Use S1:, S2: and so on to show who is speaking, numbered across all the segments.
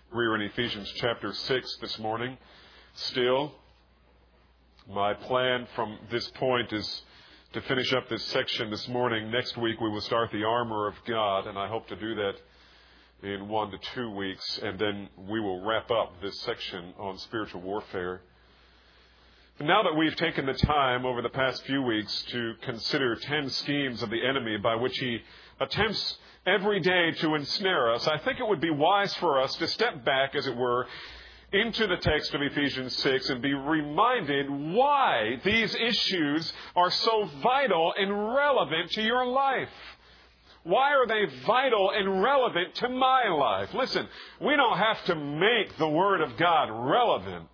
S1: We're in Ephesians chapter 6 this morning. Still, my plan from this point is to finish up this section this morning. Next week we will start the armor of God, and I hope to do that in 1 to 2 weeks, and then we will wrap up this section on spiritual warfare. Now that we've taken the time over the past few weeks to consider 10 schemes of the enemy by which he attempts every day to ensnare us, I think it would be wise for us to step back, as it were, into the text of Ephesians 6 and be reminded why these issues are so vital and relevant to your life. Why are they vital and relevant to my life? Listen, we don't have to make the Word of God relevant.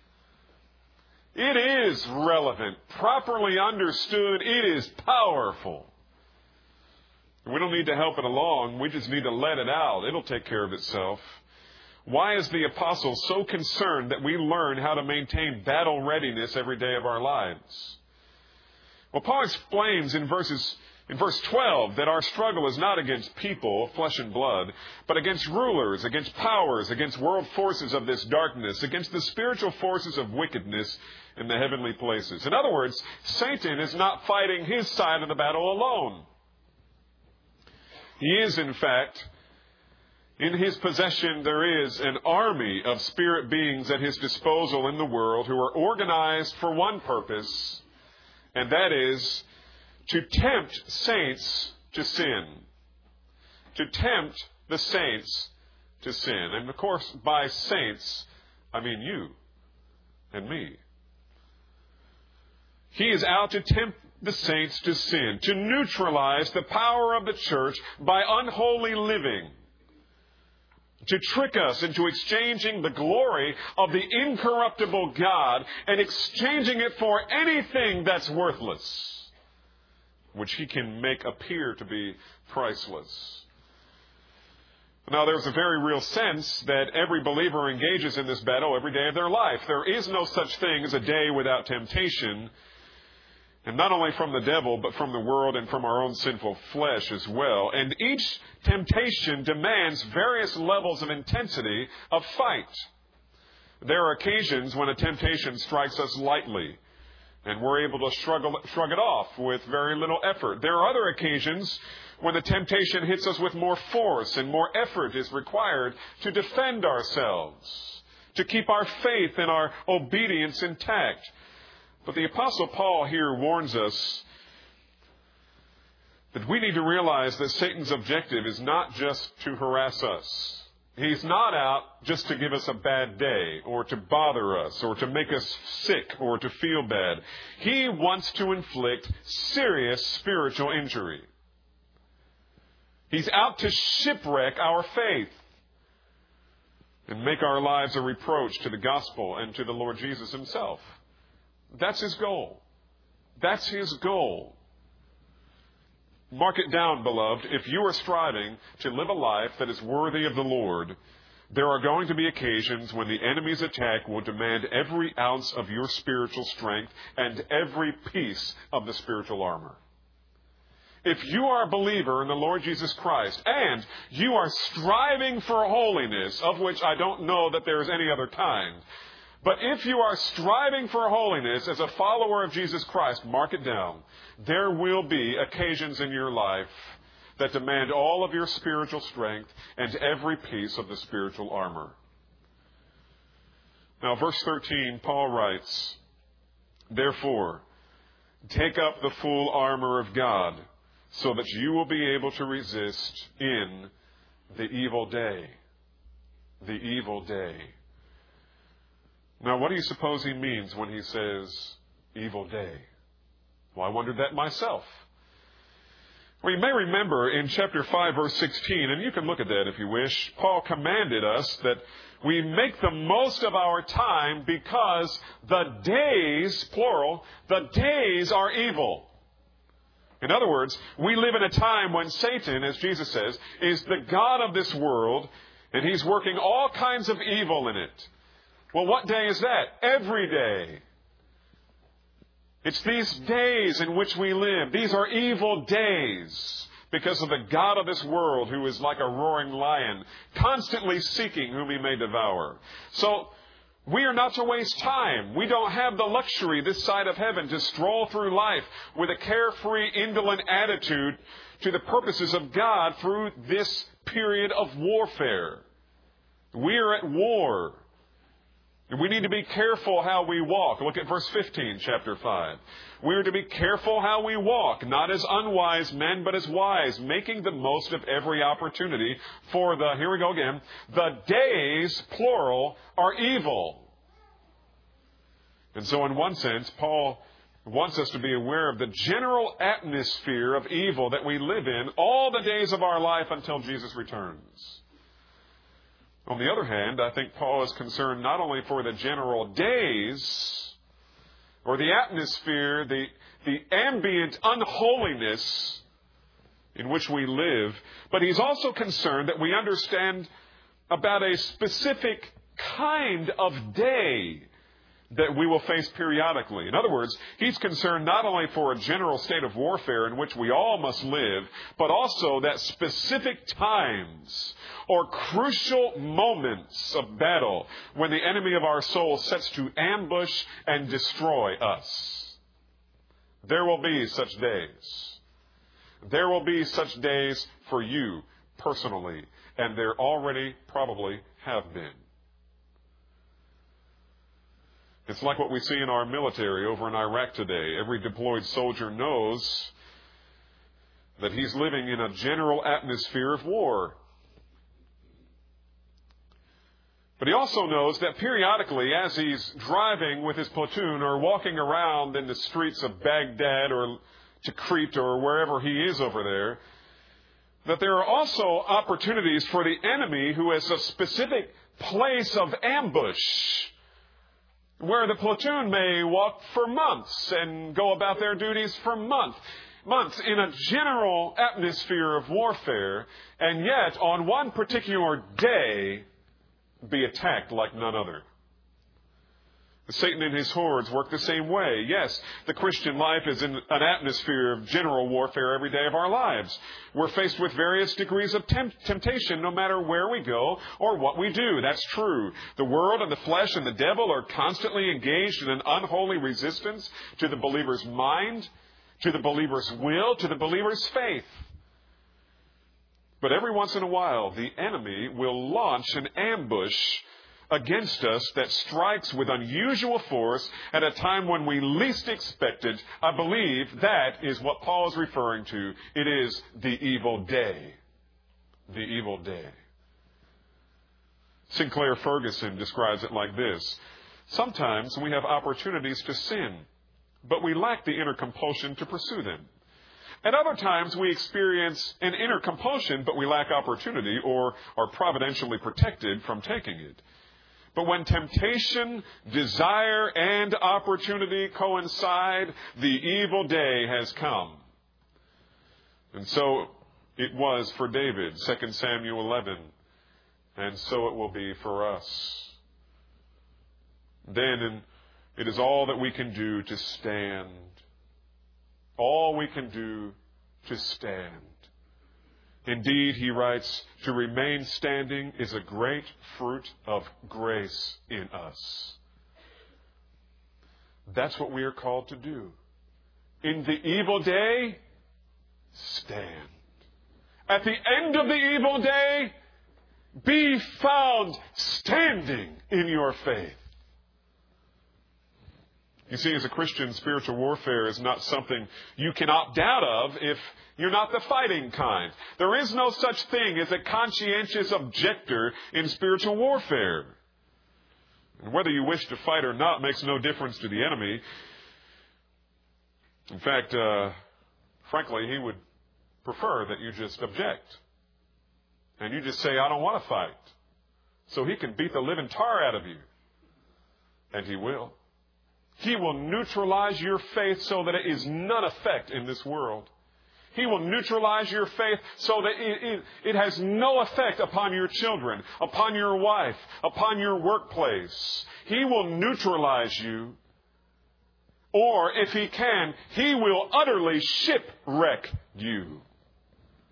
S1: It is relevant. Properly understood, it is powerful. We don't need to help it along. We just need to let it out. It'll take care of itself. Why is the apostle so concerned that we learn how to maintain battle readiness every day of our lives? Well, Paul explains in verse 12 that our struggle is not against people, flesh and blood, but against rulers, against powers, against world forces of this darkness, against the spiritual forces of wickedness in the heavenly places. In other words, Satan is not fighting his side of the battle alone. He is, in fact, in his possession there is an army of spirit beings at his disposal in the world who are organized for one purpose, and that is to tempt saints to sin. To tempt the saints to sin. And of course, by saints, I mean you and me. He is out to tempt the saints to sin, to neutralize the power of the church by unholy living, to trick us into exchanging the glory of the incorruptible God and exchanging it for anything that's worthless, which he can make appear to be priceless. Now, there's a very real sense that every believer engages in this battle every day of their life. There is no such thing as a day without temptation, and not only from the devil, but from the world and from our own sinful flesh as well. And each temptation demands various levels of intensity of fight. There are occasions when a temptation strikes us lightly, and we're able to shrug it off with very little effort. There are other occasions when the temptation hits us with more force and more effort is required to defend ourselves, to keep our faith and our obedience intact. But the Apostle Paul here warns us that we need to realize that Satan's objective is not just to harass us. He's not out just to give us a bad day or to bother us or to make us sick or to feel bad. He wants to inflict serious spiritual injury. He's out to shipwreck our faith and make our lives a reproach to the gospel and to the Lord Jesus himself. That's his goal. That's his goal. Mark it down, beloved. If you are striving to live a life that is worthy of the Lord, there are going to be occasions when the enemy's attack will demand every ounce of your spiritual strength and every piece of the spiritual armor. If you are a believer in the Lord Jesus Christ and you are striving for holiness, of which I don't know that there is any other kind, but if you are striving for holiness as a follower of Jesus Christ, mark it down, there will be occasions in your life that demand all of your spiritual strength and every piece of the spiritual armor. Now, verse 13, Paul writes, "Therefore, take up the full armor of God, so that you will be able to resist in the evil day." The evil day. Now, what do you suppose he means when he says evil day? Well, I wondered that myself. Well, you may remember in chapter 5, verse 16, and you can look at that if you wish, Paul commanded us that we make the most of our time because the days, plural, the days are evil. In other words, we live in a time when Satan, as Jesus says, is the god of this world, and he's working all kinds of evil in it. Well, what day is that? Every day. It's these days in which we live. These are evil days. because of the god of this world who is like a roaring lion, constantly seeking whom he may devour. So we are not to waste time. We don't have the luxury this side of heaven to stroll through life with a carefree, indolent attitude to the purposes of God through this period of warfare. We are at war. We need to be careful how we walk. Look at verse 15, chapter 5. We are to be careful how we walk, not as unwise men, but as wise, making the most of every opportunity. For here we go again, the days, plural, are evil. And so in one sense, Paul wants us to be aware of the general atmosphere of evil that we live in all the days of our life until Jesus returns. On the other hand, I think Paul is concerned not only for the general days or the atmosphere, the ambient unholiness in which we live, but he's also concerned that we understand about a specific kind of day that we will face periodically. In other words, he's concerned not only for a general state of warfare in which we all must live, but also that specific times or crucial moments of battle when the enemy of our soul sets to ambush and destroy us. There will be such days. There will be such days for you personally, and there already probably have been. It's like what we see in our military over in Iraq today. Every deployed soldier knows that he's living in a general atmosphere of war. But he also knows that periodically, as he's driving with his platoon or walking around in the streets of Baghdad or Tikrit or wherever he is over there, that there are also opportunities for the enemy who has a specific place of ambush where the platoon may walk for months and go about their duties for months in a general atmosphere of warfare, and yet on one particular day be attacked like none other. Satan and his hordes work the same way. Yes, the Christian life is in an atmosphere of general warfare every day of our lives. We're faced with various degrees of temptation no matter where we go or what we do. That's true. The world and the flesh and the devil are constantly engaged in an unholy resistance to the believer's mind, to the believer's will, to the believer's faith. But every once in a while, the enemy will launch an ambush against us that strikes with unusual force at a time when we least expect it. I believe that is what Paul is referring to. It is the evil day. The evil day. Sinclair Ferguson describes it like this. Sometimes we have opportunities to sin, but we lack the inner compulsion to pursue them. At other times, we experience an inner compulsion, but we lack opportunity or are providentially protected from taking it. But when temptation, desire, and opportunity coincide, the evil day has come. And so it was for David, 2 Samuel 11, and so it will be for us. Then it is all that we can do to stand. All we can do to stand. Indeed, he writes, to remain standing is a great fruit of grace in us. That's what we are called to do. In the evil day, stand. At the end of the evil day, be found standing in your faith. You see, as a Christian, spiritual warfare is not something you can opt out of if you're not the fighting kind. There is no such thing as a conscientious objector in spiritual warfare. And whether you wish to fight or not makes no difference to the enemy. In fact, frankly, he would prefer that you just object. And you just say, I don't want to fight. So he can beat the living tar out of you. And he will. He will neutralize your faith so that it is none effect in this world. He will neutralize your faith so that it has no effect upon your children, upon your wife, upon your workplace. He will neutralize you. Or, if he can, he will utterly shipwreck you.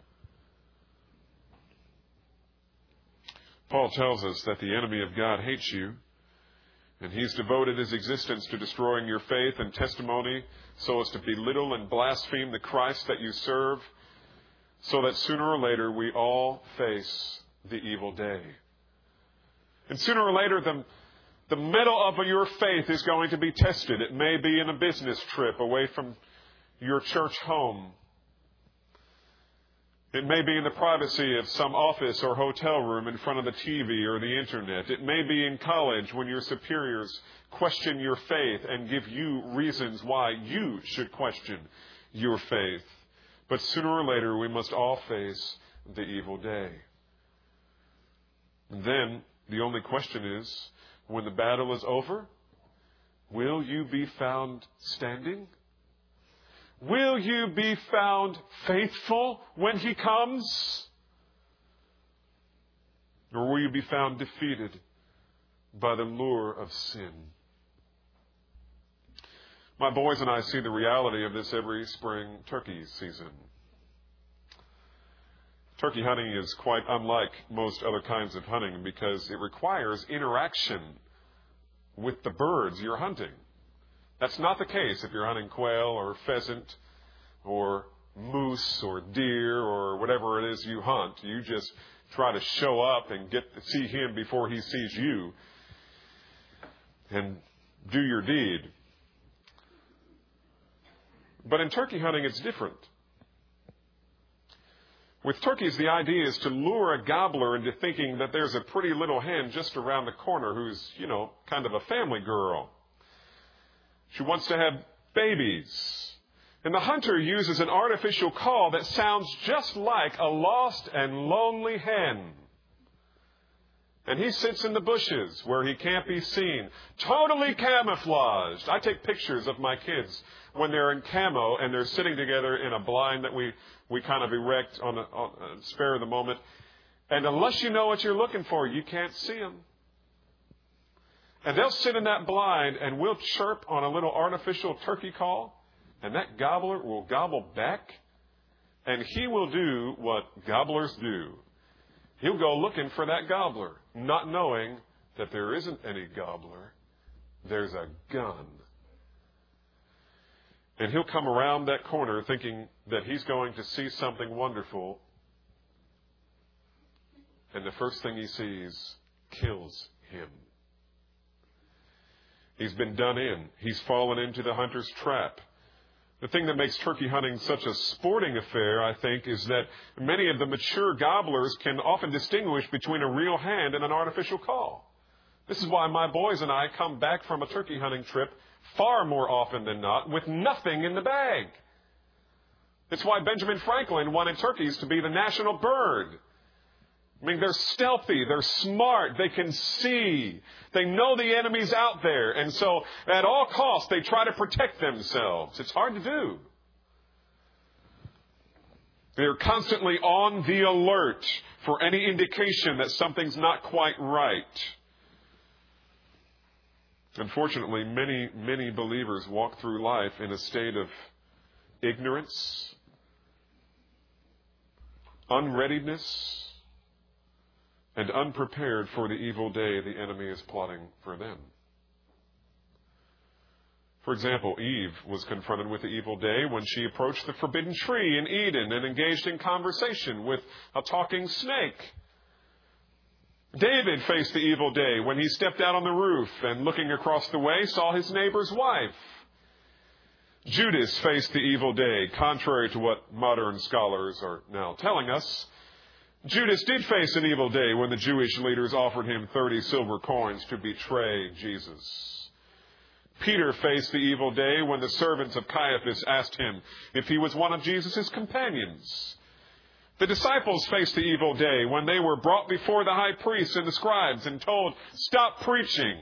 S1: Paul tells us that the enemy of God hates you, and he's devoted his existence to destroying your faith and testimony so as to belittle and blaspheme the Christ that you serve, so that sooner or later we all face the evil day. And sooner or later the mettle of your faith is going to be tested. It may be in a business trip away from your church home. It may be in the privacy of some office or hotel room in front of the TV or the internet. It may be in college when your superiors question your faith and give you reasons why you should question your faith. But sooner or later we must all face the evil day. And then the only question is, when the battle is over, will you be found standing? Will you be found faithful when he comes? Or will you be found defeated by the lure of sin? My boys and I see the reality of this every spring turkey season. Turkey hunting is quite unlike most other kinds of hunting because it requires interaction with the birds you're hunting. That's not the case if you're hunting quail or pheasant or moose or deer or whatever it is you hunt. You just try to show up and get to see him before he sees you and do your deed. But in turkey hunting, it's different. With turkeys, the idea is to lure a gobbler into thinking that there's a pretty little hen just around the corner who's, kind of a family girl. She wants to have babies. And the hunter uses an artificial call that sounds just like a lost and lonely hen. And he sits in the bushes where he can't be seen, totally camouflaged. I take pictures of my kids when they're in camo and they're sitting together in a blind that we kind of erect on a spare of the moment. And unless you know what you're looking for, you can't see them. And they'll sit in that blind and we'll chirp on a little artificial turkey call. And that gobbler will gobble back. And he will do what gobblers do. He'll go looking for that gobbler, not knowing that there isn't any gobbler. There's a gun. And he'll come around that corner thinking that he's going to see something wonderful. And the first thing he sees kills him. He's been done in. He's fallen into the hunter's trap. The thing that makes turkey hunting such a sporting affair, I think, is that many of the mature gobblers can often distinguish between a real hand and an artificial call. This is why my boys and I come back from a turkey hunting trip far more often than not with nothing in the bag. It's why Benjamin Franklin wanted turkeys to be the national bird. I mean, they're stealthy, they're smart, they can see, they know the enemy's out there, and so at all costs they try to protect themselves. It's hard to do. They're constantly on the alert for any indication that something's not quite right. Unfortunately, many believers walk through life in a state of ignorance, unreadiness, and unprepared for the evil day the enemy is plotting for them. For example, Eve was confronted with the evil day when she approached the forbidden tree in Eden and engaged in conversation with a talking snake. David faced the evil day when he stepped out on the roof and, looking across the way, saw his neighbor's wife. Judas faced the evil day, contrary to what modern scholars are now telling us. Judas did face an evil day when the Jewish leaders offered him 30 silver coins to betray Jesus. Peter faced the evil day when the servants of Caiaphas asked him if he was one of Jesus' companions. The disciples faced the evil day when they were brought before the high priests and the scribes and told, "Stop preaching."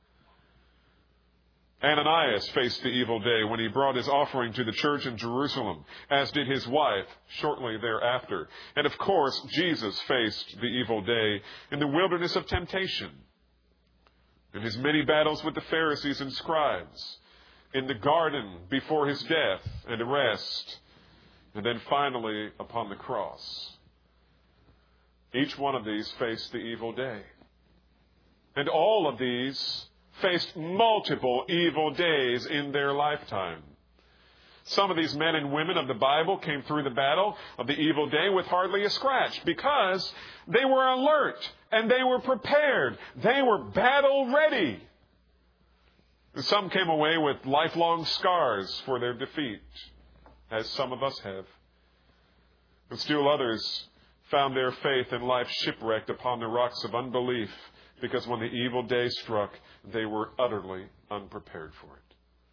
S1: Ananias faced the evil day when he brought his offering to the church in Jerusalem, as did his wife shortly thereafter. And of course, Jesus faced the evil day in the wilderness of temptation, in his many battles with the Pharisees and scribes, in the garden before his death and arrest, and then finally upon the cross. Each one of these faced the evil day. And all of these faced multiple evil days in their lifetime. Some of these men and women of the Bible came through the battle of the evil day with hardly a scratch because they were alert and they were prepared. They were battle ready. Some came away with lifelong scars for their defeat, as some of us have. But still others found their faith and life shipwrecked upon the rocks of unbelief because when the evil day struck, they were utterly unprepared for it.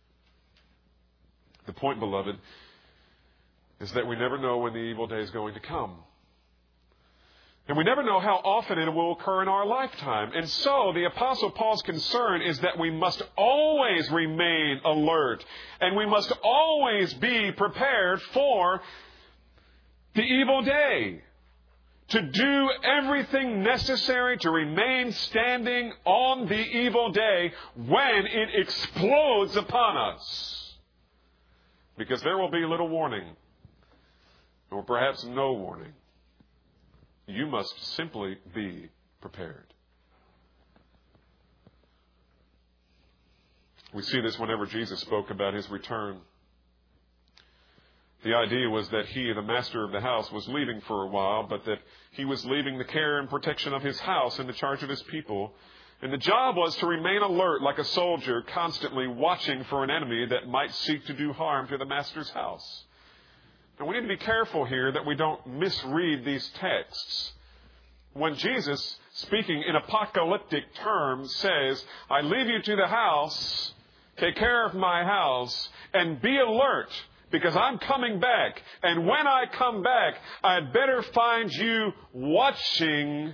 S1: The point, beloved, is that we never know when the evil day is going to come. And we never know how often it will occur in our lifetime. And so the Apostle Paul's concern is that we must always remain alert. And we must always be prepared for the evil day. To do everything necessary to remain standing on the evil day when it explodes upon us. Because there will be little warning, or perhaps no warning. You must simply be prepared. We see this whenever Jesus spoke about his return. The idea was that he, the master of the house, was leaving for a while, but that he was leaving the care and protection of his house in the charge of his people. And the job was to remain alert like a soldier, constantly watching for an enemy that might seek to do harm to the master's house. Now, we need to be careful here that we don't misread these texts. When Jesus, speaking in apocalyptic terms, says, I leave you to the house, take care of my house, and be alert, because I'm coming back. And when I come back, I'd better find you watching.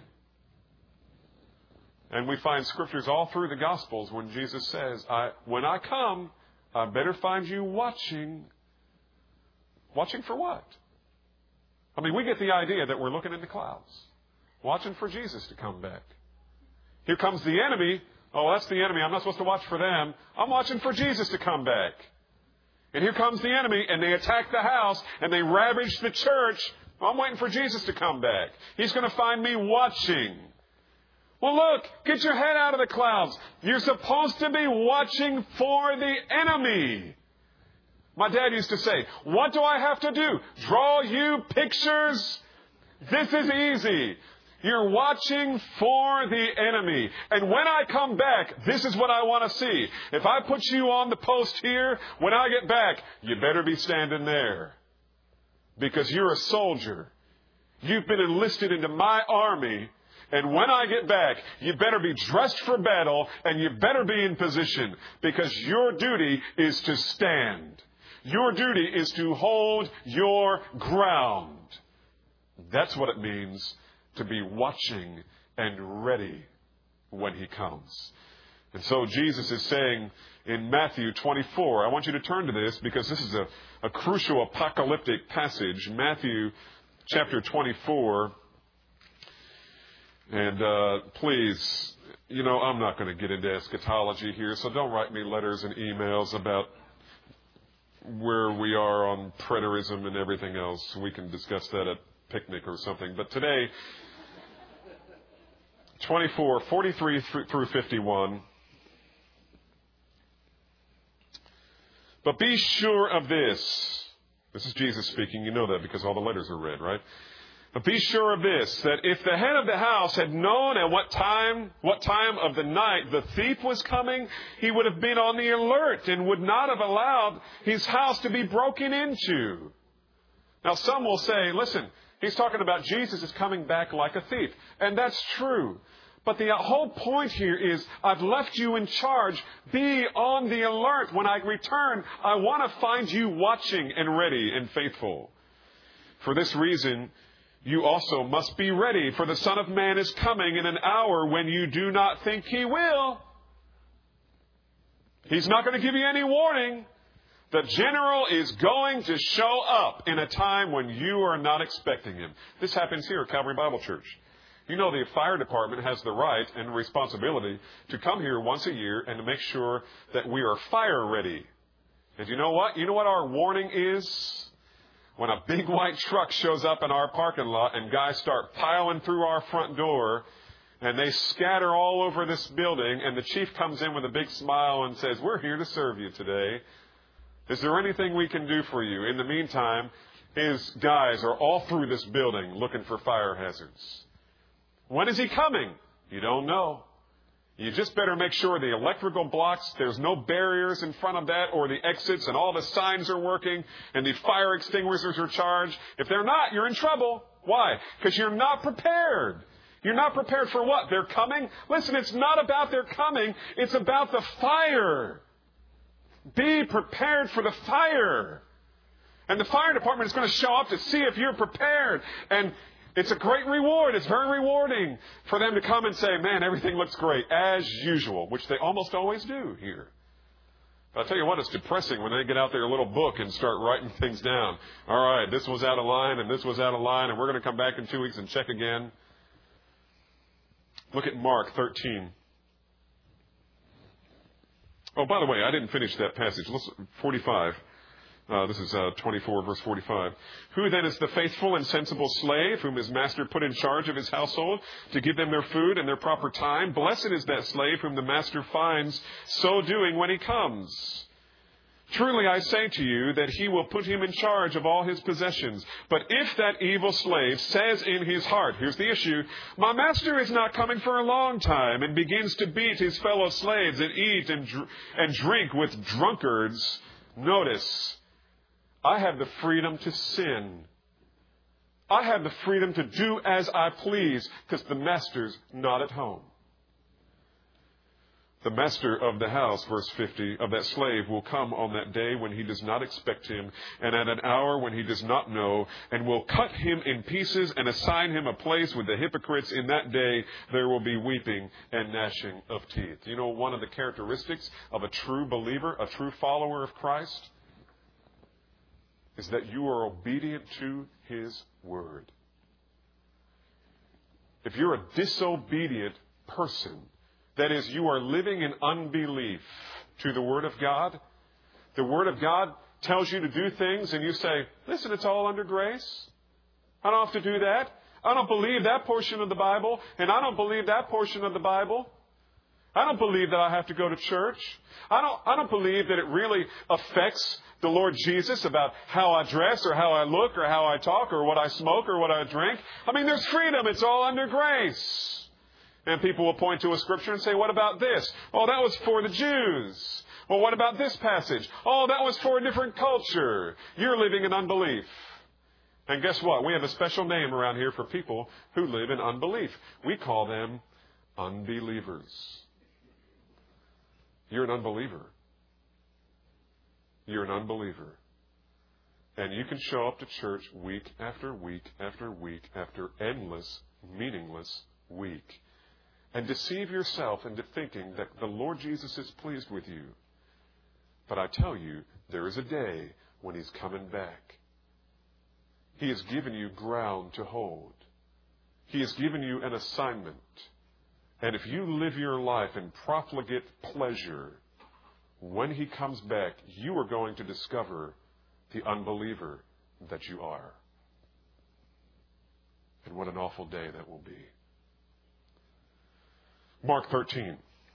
S1: And we find scriptures all through the Gospels when Jesus says, when I come, I better find you watching. Watching for what? I mean, we get the idea that we're looking in the clouds, watching for Jesus to come back. Here comes the enemy. Oh, that's the enemy. I'm not supposed to watch for them. I'm watching for Jesus to come back. And here comes the enemy, and they attack the house, and they ravage the church. I'm waiting for Jesus to come back. He's going to find me watching. Well, look, get your head out of the clouds. You're supposed to be watching for the enemy. My dad used to say, what do I have to do? Draw you pictures? This is easy. You're watching for the enemy. And when I come back, this is what I want to see. If I put you on the post here, when I get back, you better be standing there. Because you're a soldier. You've been enlisted into my army. And when I get back, you better be dressed for battle and you better be in position. Because your duty is to stand. Your duty is to hold your ground. That's what it means to be watching and ready when he comes. And so Jesus is saying in Matthew 24, I want you to turn to this because this is a crucial apocalyptic passage. Matthew chapter 24. And please, I'm not going to get into eschatology here, so don't write me letters and emails about where we are on preterism and everything else. We can discuss that at picnic or something. But today, 24, 43 through 51. But be sure of this. This is Jesus speaking. You know that because all the letters are read, right? But be sure of this, that if the head of the house had known at what time of the night the thief was coming, he would have been on the alert and would not have allowed his house to be broken into. Now, some will say, listen, he's talking about Jesus is coming back like a thief. And that's true. But the whole point here is, I've left you in charge. Be on the alert. When I return, I want to find you watching and ready and faithful. For this reason, you also must be ready, for the Son of Man is coming in an hour when you do not think he will. He's not going to give you any warning. The general is going to show up in a time when you are not expecting him. This happens here at Calvary Bible Church. You know, the fire department has the right and responsibility to come here once a year and to make sure that we are fire ready. And you know what? You know what our warning is? when a big white truck shows up in our parking lot and guys start piling through our front door and they scatter all over this building, and the chief comes in with a big smile and says, "We're here to serve you today. Is there anything we can do for you?" In the meantime, his guys are all through this building looking for fire hazards. When is he coming? You don't know. You just better make sure the electrical blocks, there's no barriers in front of that, or the exits, and all the signs are working, and the fire extinguishers are charged. If they're not, you're in trouble. Why? Because you're not prepared. You're not prepared for what? They're coming? Listen, it's not about their coming. It's about the fire. Be prepared for the fire. And the fire department is going to show up to see if you're prepared. And it's a great reward. It's very rewarding for them to come and say, "Man, everything looks great," as usual, which they almost always do here. But I'll tell you what, it's depressing when they get out their little book and start writing things down. All right, this was out of line, and this was out of line, and we're going to come back in 2 weeks and check again. Look at Mark 13. Oh, by the way, I didn't finish that passage. Listen, 45. This is 24, verse 45. "Who then is the faithful and sensible slave whom his master put in charge of his household to give them their food in their proper time? Blessed is that slave whom the master finds so doing when he comes. Truly I say to you that he will put him in charge of all his possessions. But if that evil slave says in his heart," here's the issue, "My master is not coming for a long time," and begins to beat his fellow slaves and eat and drink with drunkards, notice, I have the freedom to sin. I have the freedom to do as I please because the master's not at home. "The master of the house," verse 50, "of that slave will come on that day when he does not expect him, and at an hour when he does not know, and will cut him in pieces and assign him a place with the hypocrites. In that day there will be weeping and gnashing of teeth." You know, one of the characteristics of a true believer, a true follower of Christ, is that you are obedient to his word. If you're a disobedient person, that is, you are living in unbelief to the Word of God. The Word of God tells you to do things and you say, "Listen, it's all under grace. I don't have to do that. I don't believe that portion of the Bible, and I don't believe that portion of the Bible. I don't believe that I have to go to church. I don't believe that it really affects the Lord Jesus about how I dress or how I look or how I talk or what I smoke or what I drink. I mean, there's freedom. It's all under grace." And people will point to a scripture and say, "What about this? Oh, that was for the Jews. Well, what about this passage? Oh, that was for a different culture." You're living in unbelief. And guess what? We have a special name around here for people who live in unbelief. We call them unbelievers. You're an unbeliever. You're an unbeliever. And you can show up to church week after week after week after endless, meaningless week and deceive yourself into thinking that the Lord Jesus is pleased with you. But I tell you, there is a day when he's coming back. He has given you ground to hold. He has given you an assignment. And if you live your life in profligate pleasure, when he comes back, you are going to discover the unbeliever that you are. And what an awful day that will be. Mark 13.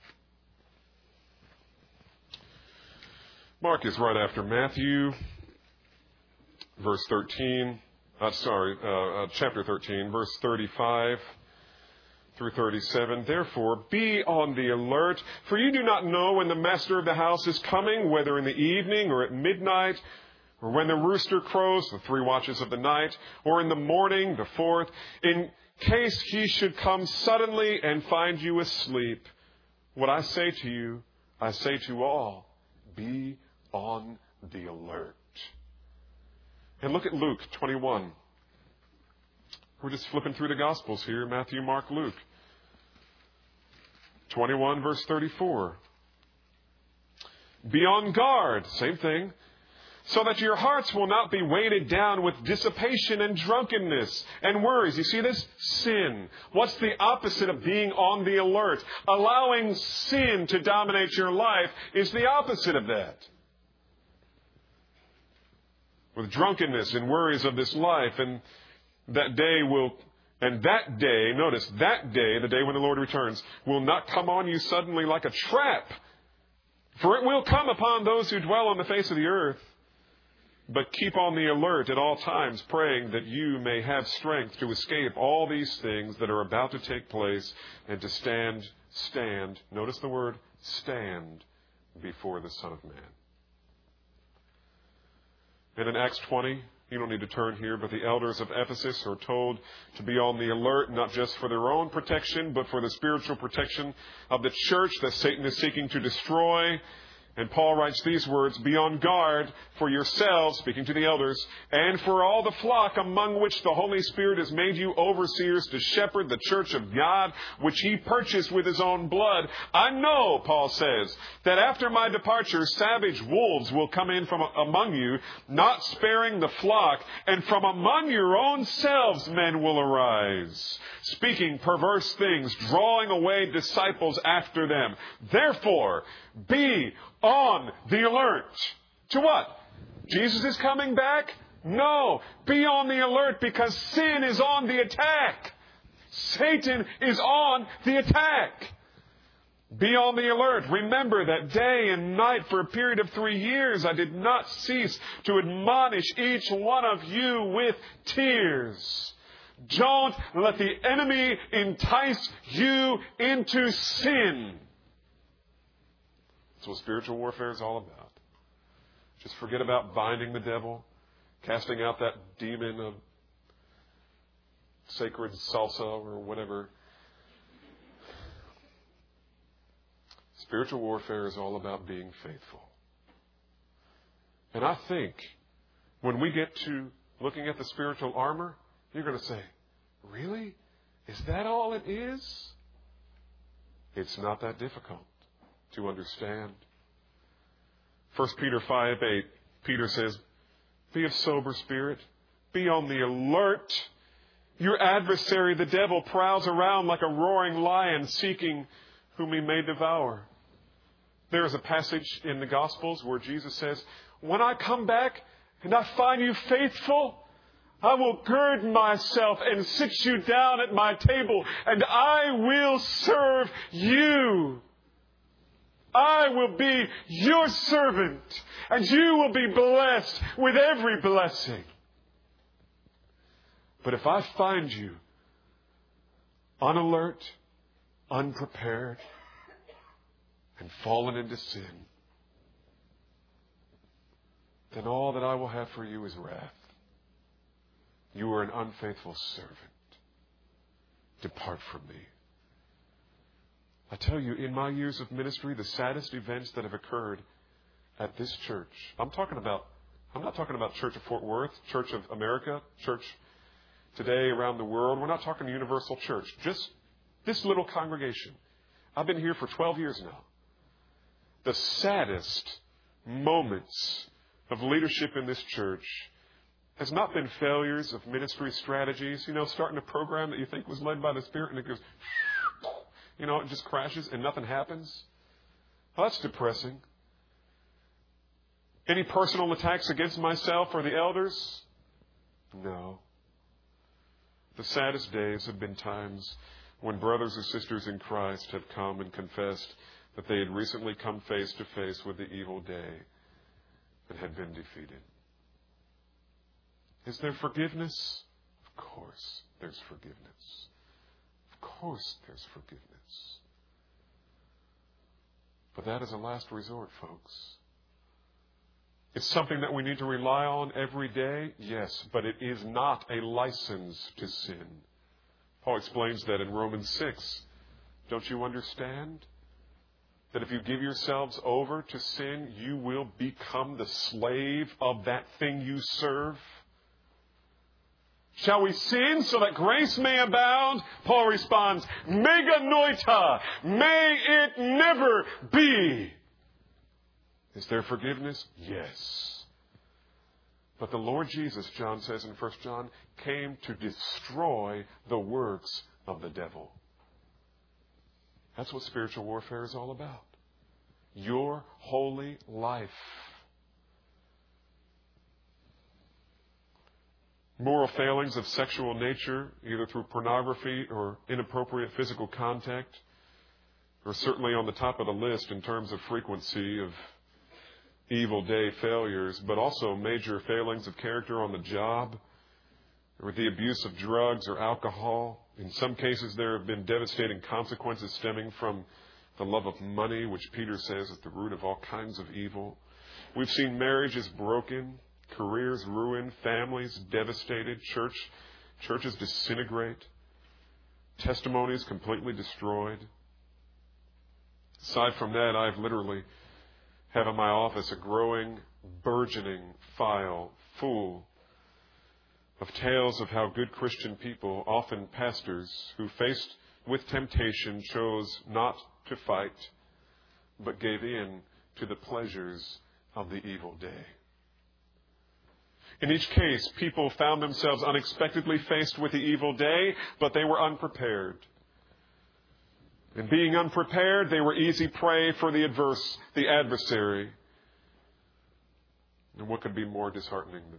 S1: Mark is right after Matthew, verse 13. Chapter 13, verse 35 through 37. "Therefore, be on the alert, for you do not know when the master of the house is coming, whether in the evening or at midnight, or when the rooster crows, the 3 watches of the night, or in the morning, the 4th, in case he should come suddenly and find you asleep. What I say to you, I say to all, be on the alert." And look at Luke 21. We're just flipping through the Gospels here, Matthew, Mark, Luke. 21, verse 34. "Be on guard," same thing, "so that your hearts will not be weighted down with dissipation and drunkenness and worries." You see this? Sin. What's the opposite of being on the alert? Allowing sin to dominate your life is the opposite of that. with drunkenness and worries of this life. And that day, notice, that day, the day when the Lord returns, will not come on you suddenly like a trap. For it will come upon those who dwell on the face of the earth. But keep on the alert at all times, praying that you may have strength to escape all these things that are about to take place and to stand, notice the word, stand before the Son of Man. And in Acts 20, you don't need to turn here, but the elders of Ephesus are told to be on the alert, not just for their own protection, but for the spiritual protection of the church that Satan is seeking to destroy. And Paul writes these words, be on guard for yourselves, speaking to the elders, and for all the flock among which the Holy Spirit has made you overseers to shepherd the church of God, which he purchased with his own blood. I know, Paul says, that after my departure, savage wolves will come in from among you, not sparing the flock, and from among your own selves men will arise, speaking perverse things, drawing away disciples after them. Therefore, be on the alert. To what? Jesus is coming back? No. Be on the alert because sin is on the attack. Satan is on the attack. Be on the alert. Remember that day and night for a period of 3 years I did not cease to admonish each one of you with tears. Don't let the enemy entice you into sin. That's what spiritual warfare is all about. Just forget about binding the devil, casting out that demon of sacred salsa or whatever. Spiritual warfare is all about being faithful. And I think when we get to looking at the spiritual armor, you're going to say, really? Is that all it is? It's not that difficult to understand. 1 Peter 5:8, Peter says, be of sober spirit, be on the alert. Your adversary, the devil, prowls around like a roaring lion seeking whom he may devour. There is a passage in the Gospels where Jesus says, when I come back and I find you faithful, I will gird myself and sit you down at my table and I will serve you. I will be your servant, and you will be blessed with every blessing. But if I find you unalert, unprepared, and fallen into sin, then all that I will have for you is wrath. You are an unfaithful servant. Depart from me. I tell you, in my years of ministry, the saddest events that have occurred at this church, I'm not talking about Church of Fort Worth, Church of America, Church today around the world. We're not talking Universal Church. Just this little congregation. I've been here for 12 years now. The saddest moments of leadership in this church has not been failures of ministry strategies. Starting a program that you think was led by the Spirit and it goes, it just crashes and nothing happens. Well, that's depressing. Any personal attacks against myself or the elders? No. The saddest days have been times when brothers or sisters in Christ have come and confessed that they had recently come face to face with the evil day and had been defeated. Is there forgiveness? Of course there's forgiveness. Of course there's forgiveness. But that is a last resort, folks. It's something that we need to rely on every day, yes, but it is not a license to sin. Paul explains that in Romans 6. Don't you understand that if you give yourselves over to sin, you will become the slave of that thing you serve? Shall we sin so that grace may abound? Paul responds, mega noita, may it never be. Is there forgiveness? Yes. But the Lord Jesus, John says in 1 John, came to destroy the works of the devil. That's what spiritual warfare is all about. Your holy life. moral failings of sexual nature, either through pornography or inappropriate physical contact, are certainly on the top of the list in terms of frequency of evil day failures, but also major failings of character on the job, or the abuse of drugs or alcohol. In some cases, there have been devastating consequences stemming from the love of money, which Peter says is the root of all kinds of evil. We've seen marriages broken, careers ruined, families devastated, churches disintegrate, testimonies completely destroyed. Aside from that, I've literally have in my office a growing, burgeoning file full of tales of how good Christian people, often pastors, who faced with temptation chose not to fight, but gave in to the pleasures of the evil day. In each case, people found themselves unexpectedly faced with the evil day, but they were unprepared. And being unprepared, they were easy prey for the adversary. And what could be more disheartening than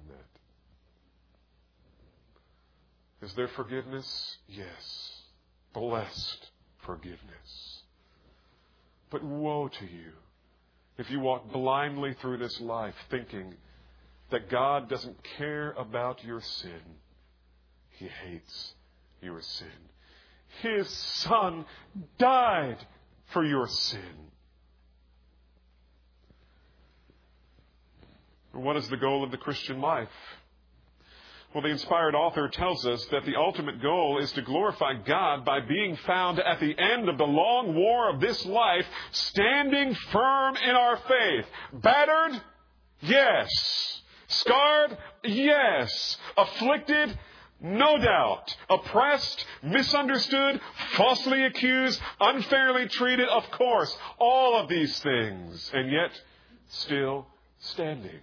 S1: that? Is there forgiveness? Yes. Blessed forgiveness. But woe to you if you walk blindly through this life thinking that God doesn't care about your sin. He hates your sin. His Son died for your sin. What is the goal of the Christian life? Well, the inspired author tells us that the ultimate goal is to glorify God by being found at the end of the long war of this life, standing firm in our faith. Battered? Yes. Scarred? Yes. Afflicted? No doubt. Oppressed? Misunderstood? Falsely accused? Unfairly treated? Of course. All of these things. And yet, still standing.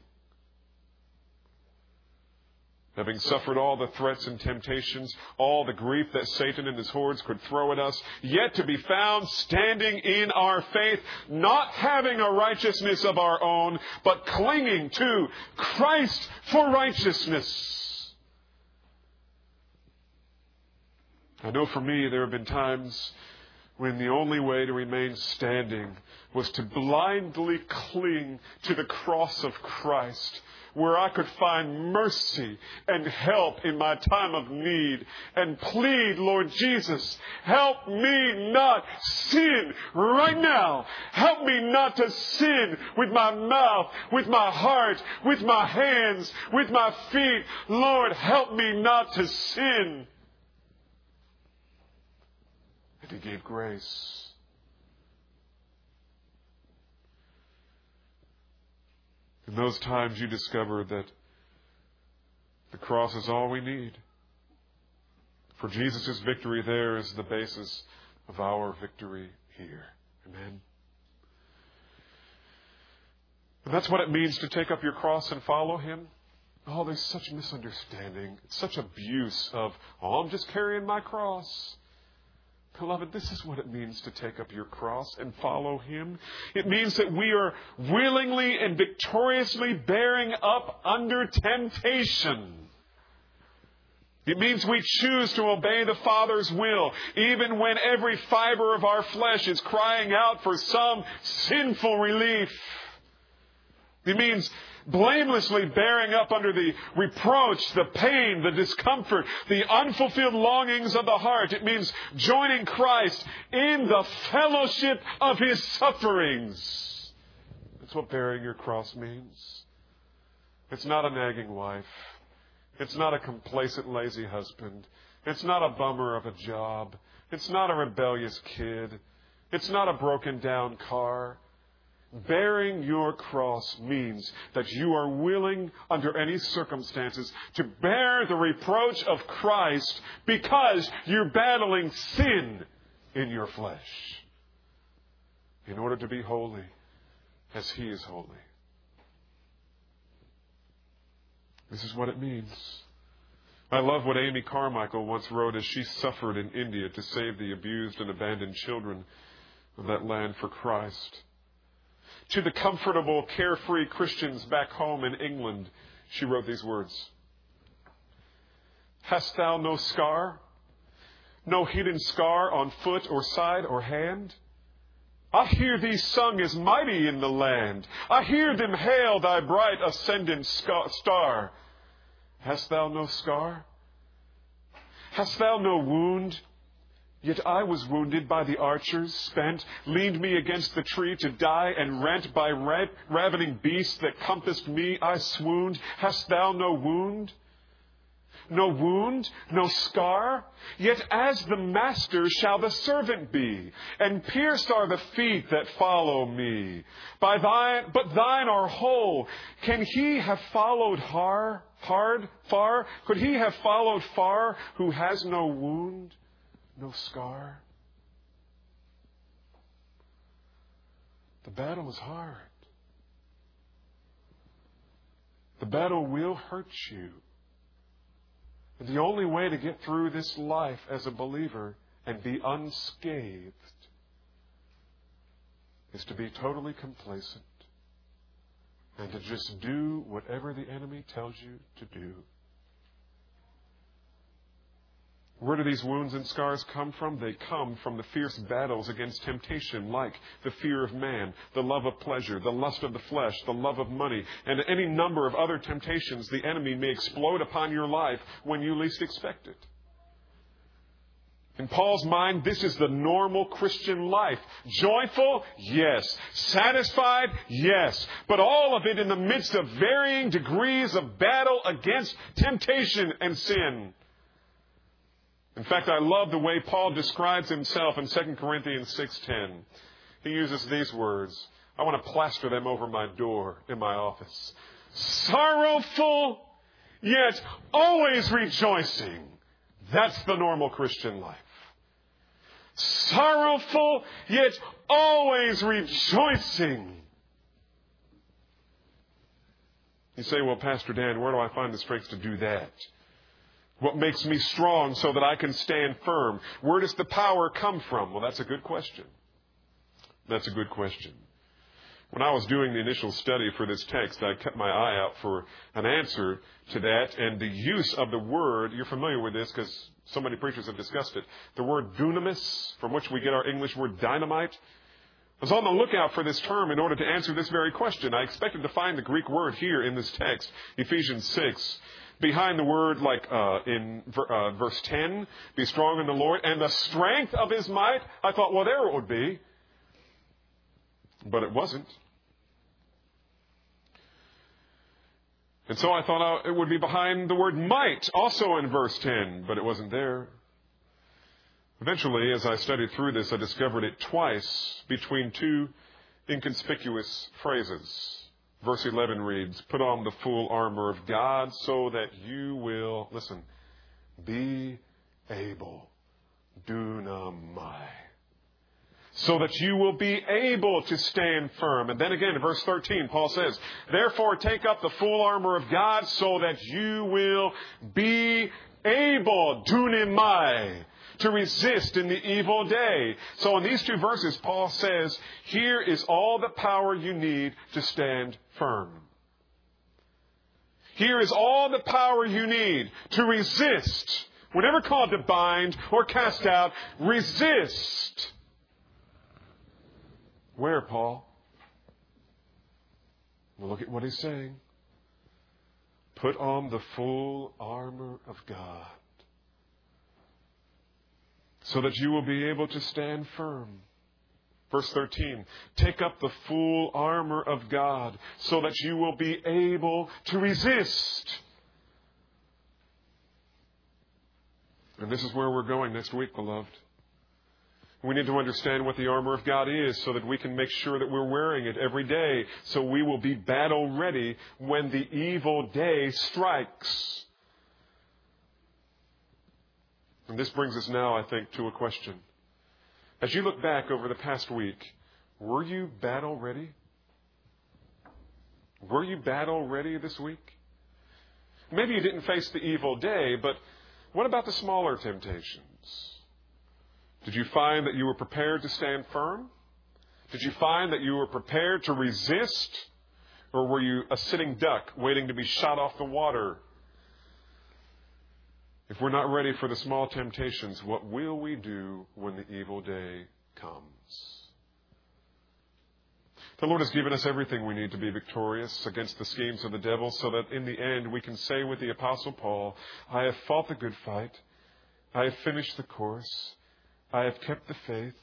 S1: Having suffered all the threats and temptations, all the grief that Satan and his hordes could throw at us, yet to be found standing in our faith, not having a righteousness of our own, but clinging to Christ for righteousness. I know for me there have been times when the only way to remain standing was to blindly cling to the cross of Christ, where I could find mercy and help in my time of need, and plead, Lord Jesus, help me not sin right now. Help me not to sin with my mouth, with my heart, with my hands, with my feet. Lord, help me not to sin. And He gave grace. In those times you discover that the cross is all we need. For Jesus' victory there is the basis of our victory here. Amen. And that's what it means to take up your cross and follow Him. Oh, there's such misunderstanding, such abuse of, I'm just carrying my cross. Beloved, this is what it means to take up your cross and follow Him. It means that we are willingly and victoriously bearing up under temptation. It means we choose to obey the Father's will, even when every fiber of our flesh is crying out for some sinful relief. It means blamelessly bearing up under the reproach, the pain, the discomfort, the unfulfilled longings of the heart. It means joining Christ in the fellowship of His sufferings. That's what bearing your cross means. It's not a nagging wife. It's not a complacent, lazy husband. It's not a bummer of a job. It's not a rebellious kid. It's not a broken down car. Bearing your cross means that you are willing, under any circumstances, to bear the reproach of Christ because you're battling sin in your flesh in order to be holy as He is holy. This is what it means. I love what Amy Carmichael once wrote as she suffered in India to save the abused and abandoned children of that land for Christ. To the comfortable, carefree Christians back home in England, she wrote these words. Hast thou no scar? No hidden scar on foot or side or hand? I hear thee sung as mighty in the land. I hear them hail thy bright ascendant star. Hast thou no scar? Hast thou no wound? Yet I was wounded by the archers, spent, leaned me against the tree to die, and rent by ravening beasts that compassed me, I swooned. Hast thou no wound? No wound, no scar? Yet as the master shall the servant be, and pierced are the feet that follow me. But thine are whole. Can he have followed far? Could he have followed far who has no wound, no scar? The battle is hard. The battle will hurt you. And the only way to get through this life as a believer and be unscathed is to be totally complacent and to just do whatever the enemy tells you to do. Where do these wounds and scars come from? They come from the fierce battles against temptation, like the fear of man, the love of pleasure, the lust of the flesh, the love of money, and any number of other temptations the enemy may explode upon your life when you least expect it. In Paul's mind, this is the normal Christian life. Joyful? Yes. Satisfied? Yes. But all of it in the midst of varying degrees of battle against temptation and sin. In fact, I love the way Paul describes himself in 2 Corinthians 6:10. He uses these words. I want to plaster them over my door in my office. Sorrowful, yet always rejoicing. That's the normal Christian life. Sorrowful, yet always rejoicing. You say, well, Pastor Dan, where do I find the strength to do that? What makes me strong so that I can stand firm? Where does the power come from? Well, that's a good question. That's a good question. When I was doing the initial study for this text, I kept my eye out for an answer to that. And the use of the word, you're familiar with this because so many preachers have discussed it. The word dunamis, from which we get our English word dynamite. I was on the lookout for this term in order to answer this very question. I expected to find the Greek word here in this text, Ephesians 6. Behind the word, like in verse 10, be strong in the Lord, and the strength of his might. I thought, well, there it would be. But it wasn't. And so I thought it would be behind the word might, also in verse 10, but it wasn't there. Eventually, as I studied through this, I discovered it twice between two inconspicuous phrases. Verse 11 reads, put on the full armor of God so that you will, listen, be able, dunamai, so that you will be able to stand firm. And then again, in verse 13, Paul says, therefore take up the full armor of God so that you will be able, dunamai, to resist in the evil day. So in these two verses, Paul says, here is all the power you need to stand firm. Here is all the power you need to resist. Whenever called to bind or cast out, resist. Where, Paul? Well, look at what he's saying. Put on the full armor of God, so that you will be able to stand firm. Verse 13, take up the full armor of God so that you will be able to resist. And this is where we're going next week, beloved. We need to understand what the armor of God is so that we can make sure that we're wearing it every day, so we will be battle ready when the evil day strikes. And this brings us now, I think, to a question. As you look back over the past week, were you battle ready? Were you battle ready this week? Maybe you didn't face the evil day, but what about the smaller temptations? Did you find that you were prepared to stand firm? Did you find that you were prepared to resist? Or were you a sitting duck waiting to be shot off the water? If we're not ready for the small temptations, what will we do when the evil day comes? The Lord has given us everything we need to be victorious against the schemes of the devil, so that in the end we can say with the Apostle Paul, I have fought the good fight. I have finished the course. I have kept the faith.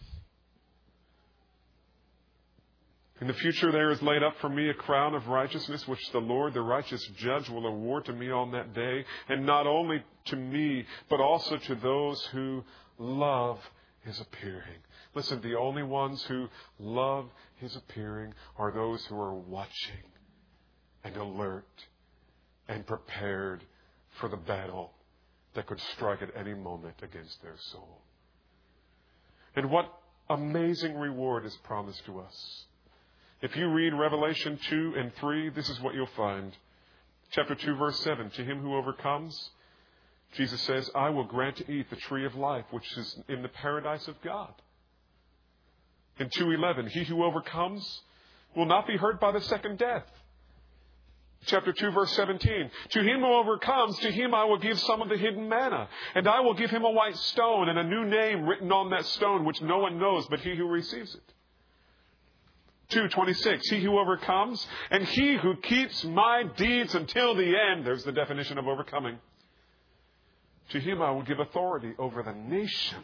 S1: In the future there is laid up for me a crown of righteousness, which the Lord, the righteous judge, will award to me on that day. And not only to me, but also to those who love His appearing. Listen, the only ones who love His appearing are those who are watching and alert and prepared for the battle that could strike at any moment against their soul. And what amazing reward is promised to us. If you read Revelation 2 and 3, this is what you'll find. Chapter 2, verse 7, to him who overcomes, Jesus says, I will grant to eat the tree of life, which is in the paradise of God. In 2:11, he who overcomes will not be hurt by the second death. Chapter 2, verse 17, to him who overcomes, to him I will give some of the hidden manna, and I will give him a white stone and a new name written on that stone, which no one knows but he who receives it. 2:26, he who overcomes, and he who keeps my deeds until the end. There's the definition of overcoming. To him I will give authority over the nations.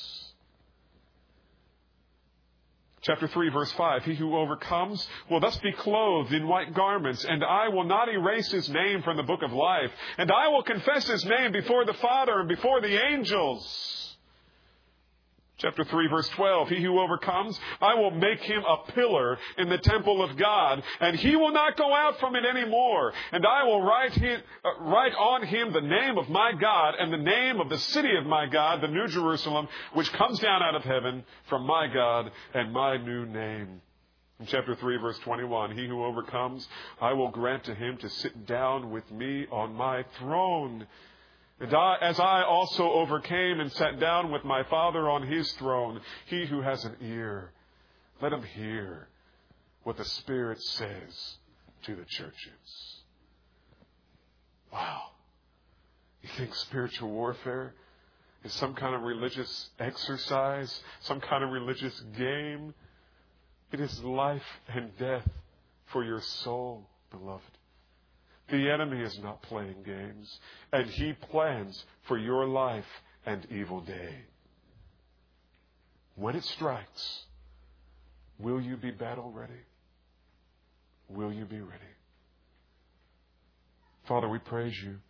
S1: Chapter 3, verse 5, he who overcomes will thus be clothed in white garments, and I will not erase his name from the book of life, and I will confess his name before the Father and before the angels. Chapter 3, verse 12, he who overcomes, I will make him a pillar in the temple of God, and he will not go out from it anymore. And I will write on him the name of my God and the name of the city of my God, the New Jerusalem, which comes down out of heaven from my God, and my new name. In chapter 3, verse 21, he who overcomes, I will grant to him to sit down with me on my throne. And as I also overcame and sat down with my Father on his throne, he who has an ear, let him hear what the Spirit says to the churches. Wow. You think spiritual warfare is some kind of religious exercise, some kind of religious game? It is life and death for your soul, beloved. The enemy is not playing games, and he plans for your life and evil day. When it strikes, will you be battle ready? Will you be ready? Father, we praise you